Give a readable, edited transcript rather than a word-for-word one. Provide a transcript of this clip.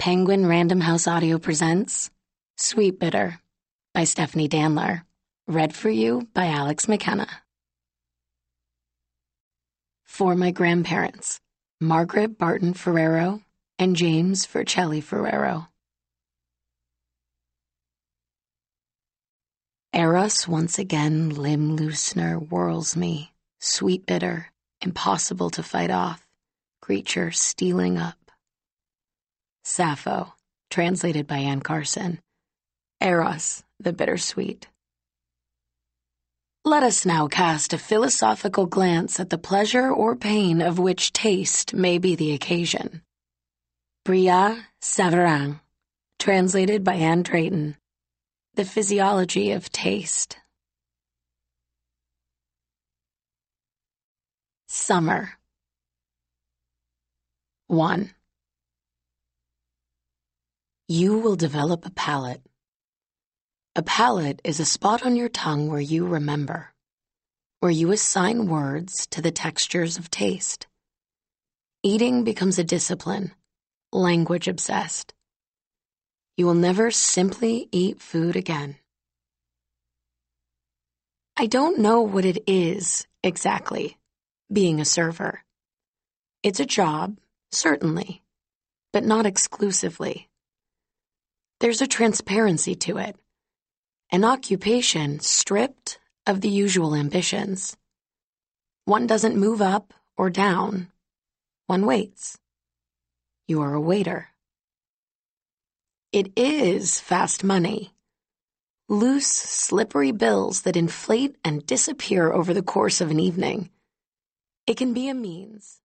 Penguin Random House Audio presents Sweet Bitter by Stephanie Danler, read for you by Alex McKenna. For my grandparents, Margaret Barton Ferrero and James Vercelli Ferrero. Eros once again limb loosener whirls me, sweet bitter, impossible to fight off, creature stealing up. Sappho, translated by Anne Carson. Eros, the bittersweet. Let us now cast a philosophical glance at the pleasure or pain of which taste may be the occasion. Brillat Savarin, translated by Anne Drayton. The physiology of taste. Summer. 1. You will develop a palate. A palate is a spot on your tongue where you remember, where you assign words to the textures of taste. Eating becomes a discipline, language obsessed. You will never simply eat food again. I don't know what it is exactly, being a server. It's a job, certainly, but not exclusively. There's a transparency to it, an occupation stripped of the usual ambitions. One doesn't move up or down. One waits. You are a waiter. It is fast money. Loose, slippery bills that inflate and disappear over the course of an evening. It can be a means,